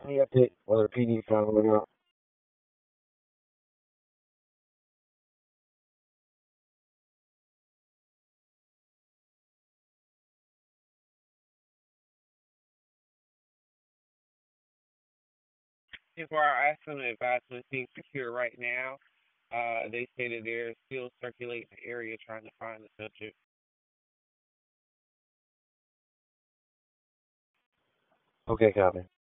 Any update whether PD found one out? People are asking the advisement being secure right now. They say that they're still circulating the area trying to find the subject. Okay, copy.